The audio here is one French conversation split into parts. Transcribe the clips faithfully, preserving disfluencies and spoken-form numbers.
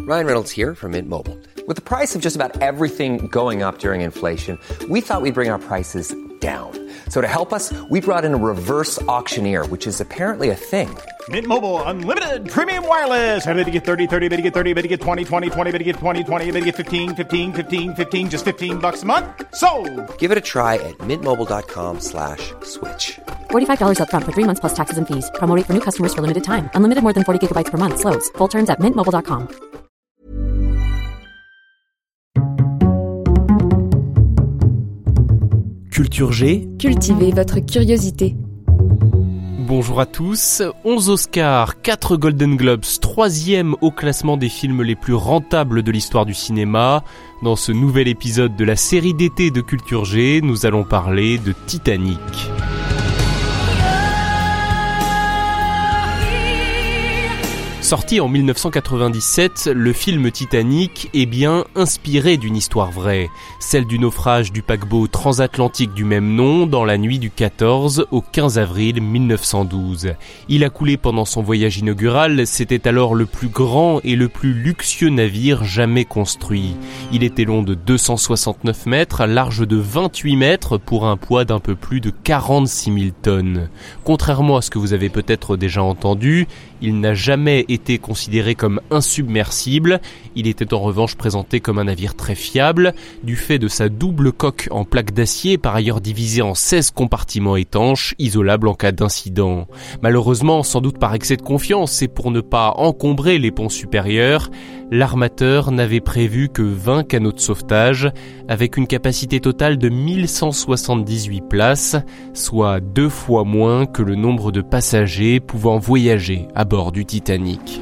Ryan Reynolds here from Mint Mobile. With the price of just about everything going up during inflation, we thought we'd bring our prices down. So to help us, we brought in a reverse auctioneer, which is apparently a thing. Mint Mobile Unlimited Premium Wireless. How to get thirty, thirty, how to get thirty, how to get twenty, twenty, twenty, how to get twenty, twenty, how to get fifteen, fifteen, fifteen, fifteen, just fifteen bucks a month? Sold! Give it a try at mintmobile.com slash switch. forty-five dollars up front for three months plus taxes and fees. Promo rate for new customers for limited time. Unlimited more than forty gigabytes per month. Slows full terms at mint mobile dot com. Culture G. Cultivez votre curiosité. Bonjour à tous. onze Oscars, quatre Golden Globes, troisième au classement des films les plus rentables de l'histoire du cinéma. Dans ce nouvel épisode de la série d'été de Culture G, nous allons parler de Titanic. Sorti en dix-neuf cent quatre-vingt-dix-sept, le film Titanic est bien inspiré d'une histoire vraie, celle du naufrage du paquebot transatlantique du même nom dans la nuit du quatorze au quinze avril mille neuf cent douze. Il a coulé pendant son voyage inaugural, c'était alors le plus grand et le plus luxueux navire jamais construit. Il était long de deux cent soixante-neuf mètres, large de vingt-huit mètres pour un poids d'un peu plus de quarante-six mille tonnes. Contrairement à ce que vous avez peut-être déjà entendu, il n'a jamais été considéré comme insubmersible, il était en revanche présenté comme un navire très fiable, du fait de sa double coque en plaque d'acier, par ailleurs divisée en seize compartiments étanches, isolables en cas d'incident. Malheureusement, sans doute par excès de confiance et pour ne pas encombrer les ponts supérieurs, l'armateur n'avait prévu que vingt canots de sauvetage, avec une capacité totale de mille cent soixante-dix-huit places, soit deux fois moins que le nombre de passagers pouvant voyager à bord du Titanic.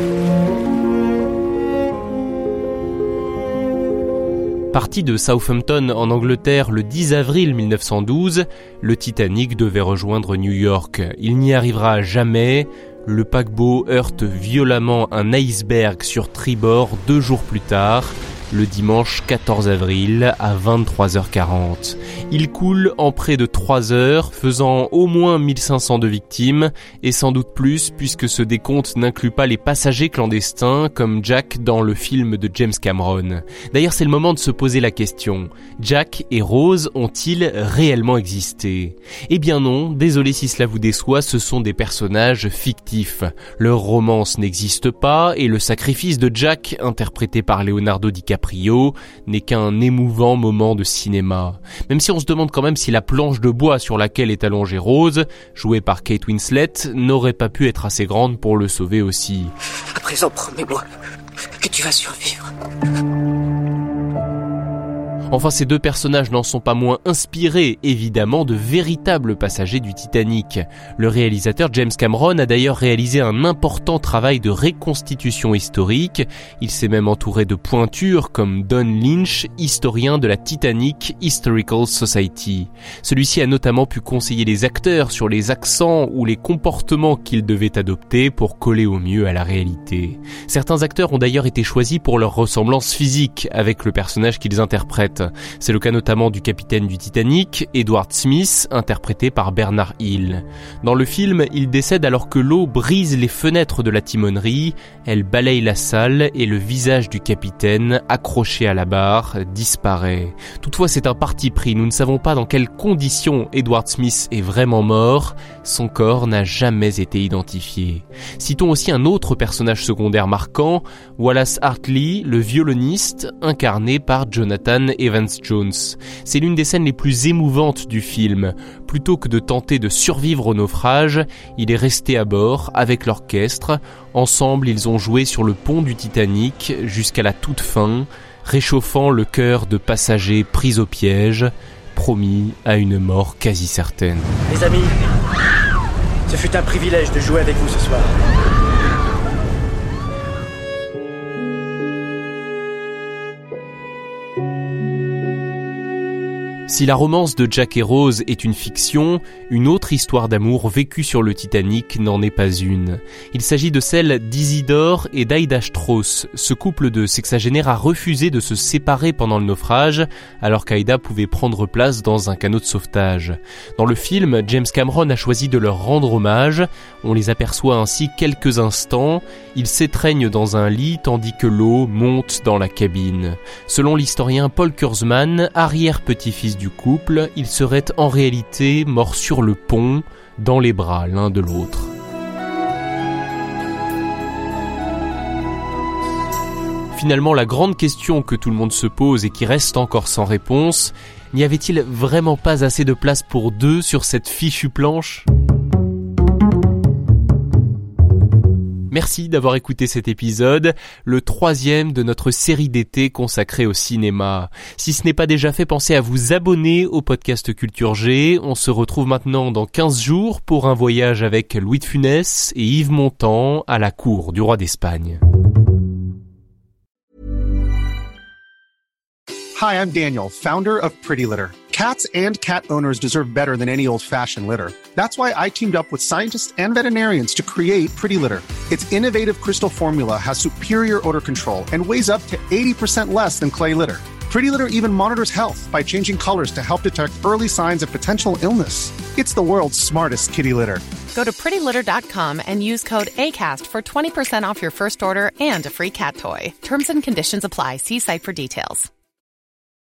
Parti de Southampton en Angleterre le dix avril mille neuf cent douze, le Titanic devait rejoindre New York. Il n'y arrivera jamais. Le paquebot heurte violemment un iceberg sur tribord deux jours plus tard, le dimanche quatorze avril à vingt-trois heures quarante. Il coule en près de trois heures, faisant au moins mille cinq cents de victimes, et sans doute plus puisque ce décompte n'inclut pas les passagers clandestins comme Jack dans le film de James Cameron. D'ailleurs, c'est le moment de se poser la question. Jack et Rose ont-ils réellement existé ? Eh bien non, désolé si cela vous déçoit, ce sont des personnages fictifs. Leur romance n'existe pas et le sacrifice de Jack, interprété par Leonardo DiCaprio, n'est qu'un émouvant moment de cinéma. Même si on se demande quand même si la planche de bois sur laquelle est allongée Rose, jouée par Kate Winslet, n'aurait pas pu être assez grande pour le sauver aussi. À présent, promets-moi que tu vas survivre. Enfin, ces deux personnages n'en sont pas moins inspirés, évidemment, de véritables passagers du Titanic. Le réalisateur James Cameron a d'ailleurs réalisé un important travail de reconstitution historique. Il s'est même entouré de pointures comme Don Lynch, historien de la Titanic Historical Society. Celui-ci a notamment pu conseiller les acteurs sur les accents ou les comportements qu'ils devaient adopter pour coller au mieux à la réalité. Certains acteurs ont d'ailleurs été choisis pour leur ressemblance physique avec le personnage qu'ils interprètent. C'est le cas notamment du capitaine du Titanic, Edward Smith, interprété par Bernard Hill. Dans le film, il décède alors que l'eau brise les fenêtres de la timonerie, elle balaye la salle et le visage du capitaine, accroché à la barre, disparaît. Toutefois, c'est un parti pris, nous ne savons pas dans quelles conditions Edward Smith est vraiment mort, son corps n'a jamais été identifié. Citons aussi un autre personnage secondaire marquant, Wallace Hartley, le violoniste, incarné par Jonathan Evans-Jones. C'est l'une des scènes les plus émouvantes du film. Plutôt que de tenter de survivre au naufrage, il est resté à bord avec l'orchestre. Ensemble, ils ont joué sur le pont du Titanic jusqu'à la toute fin, réchauffant le cœur de passagers pris au piège, promis à une mort quasi certaine. Les amis, ce fut un privilège de jouer avec vous ce soir. Si la romance de Jack et Rose est une fiction, une autre histoire d'amour vécue sur le Titanic n'en est pas une. Il s'agit de celle d'Isidore et d'Aida Strauss. Ce couple de sexagénaires a refusé de se séparer pendant le naufrage, alors qu'Aida pouvait prendre place dans un canot de sauvetage. Dans le film, James Cameron a choisi de leur rendre hommage. On les aperçoit ainsi quelques instants. Ils s'étreignent dans un lit tandis que l'eau monte dans la cabine. Selon l'historien Paul Kurzman, arrière-petit-fils du couple, ils seraient en réalité morts sur le pont, dans les bras l'un de l'autre. Finalement, la grande question que tout le monde se pose et qui reste encore sans réponse, n'y avait-il vraiment pas assez de place pour deux sur cette fichue planche ? Merci d'avoir écouté cet épisode, le troisième de notre série d'été consacrée au cinéma. Si ce n'est pas déjà fait, pensez à vous abonner au podcast Culture G. On se retrouve maintenant dans quinze jours pour un voyage avec Louis de Funès et Yves Montand à la cour du roi d'Espagne. Hi, I'm Daniel, founder of Pretty Litter. Cats and cat owners deserve better than any old-fashioned litter. That's why I teamed up with scientists and veterinarians to create Pretty Litter. Its innovative crystal formula has superior odor control and weighs up to eighty percent less than clay litter. Pretty Litter even monitors health by changing colors to help detect early signs of potential illness. It's the world's smartest kitty litter. Go to pretty litter dot com and use code ACAST for twenty percent off your first order and a free cat toy. Terms and conditions apply. See site for details.